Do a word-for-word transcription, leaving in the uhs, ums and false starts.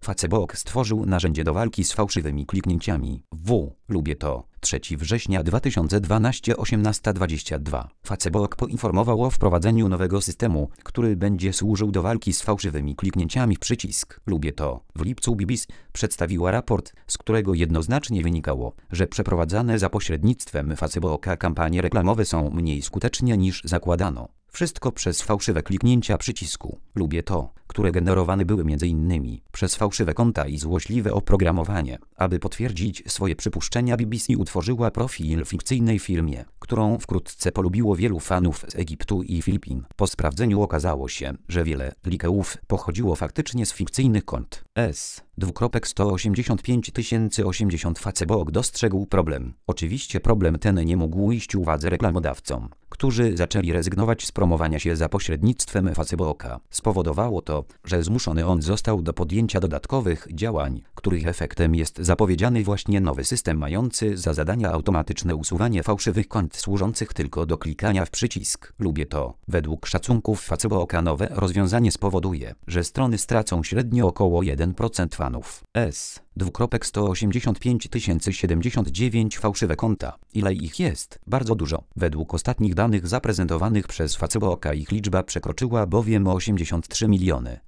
Facebook stworzył narzędzie do walki z fałszywymi kliknięciami. W. Lubię to. trzeciego września dwa tysiące dwunastego osiemnasta dwadzieścia dwa. Facebook poinformował o wprowadzeniu nowego systemu, który będzie służył do walki z fałszywymi kliknięciami w przycisk. Lubię to. W lipcu B B C przedstawiła raport, z którego jednoznacznie wynikało, że przeprowadzane za pośrednictwem Facebooka kampanie reklamowe są mniej skuteczne niż zakładano. Wszystko przez fałszywe kliknięcia przycisku. Lubię to, które generowane były m.in. przez fałszywe konta i złośliwe oprogramowanie. Aby potwierdzić swoje przypuszczenia, B B C utworzyła profil w fikcyjnej firmie, którą wkrótce polubiło wielu fanów z Egiptu i Filipin. Po sprawdzeniu okazało się, że wiele likeów pochodziło faktycznie z fikcyjnych kont. S. sto osiemdziesiąt pięć tysięcy osiemdziesiąt. Facebook dostrzegł problem. Oczywiście problem ten nie mógł ujść uwadze reklamodawcom, którzy zaczęli rezygnować z promowania się za pośrednictwem Facebooka. Spowodowało to, że zmuszony on został do podjęcia dodatkowych działań, których efektem jest zapowiedziany właśnie nowy system mający za zadanie automatyczne usuwanie fałszywych kont służących tylko do klikania w przycisk. Lubię to. Według szacunków Facebooka nowe rozwiązanie spowoduje, że strony stracą średnio około jeden procent fanów. S. sto osiemdziesiąt pięć tysięcy siedemdziesiąt dziewięć fałszywe konta. Ile ich jest? Bardzo dużo. Według ostatnich danych zaprezentowanych przez Facebooka ich liczba przekroczyła bowiem osiemdziesiąt trzy miliony.